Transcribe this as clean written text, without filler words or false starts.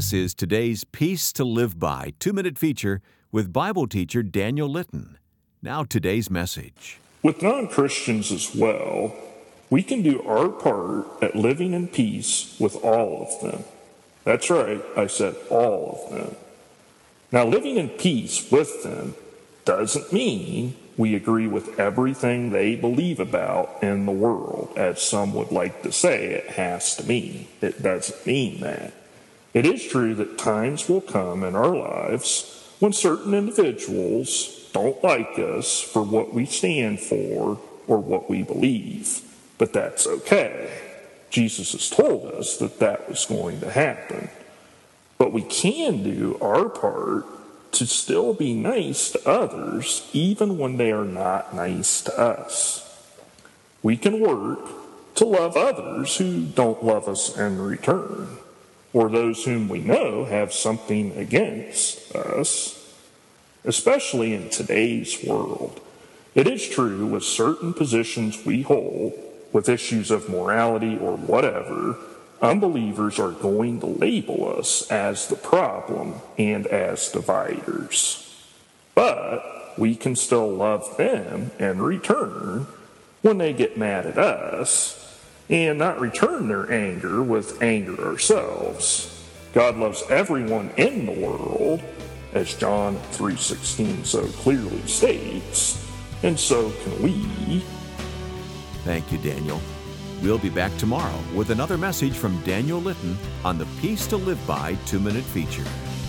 This is today's Peace to Live By 2-minute feature with Bible teacher Daniel Litton. Now today's message. With non-Christians as well, we can do our part at living in peace with all of them. That's right, I said all of them. Now, living in peace with them doesn't mean we agree with everything they believe about in the world, as some would like to say it has to mean. It doesn't mean that. It is true that times will come in our lives when certain individuals don't like us for what we stand for or what we believe, but that's okay. Jesus has told us that that was going to happen. But we can do our part to still be nice to others, even when they are not nice to us. We can work to love others who don't love us in return, or those whom we know have something against us. Especially in today's world, it is true with certain positions we hold, with issues of morality or whatever, unbelievers are going to label us as the problem and as dividers. But we can still love them in return when they get mad at us and not return their anger with anger ourselves. God loves everyone in the world, as John 3:16 so clearly states, and so can we. Thank you, Daniel. We'll be back tomorrow with another message from Daniel Litton on the Peace to Live By 2-minute feature.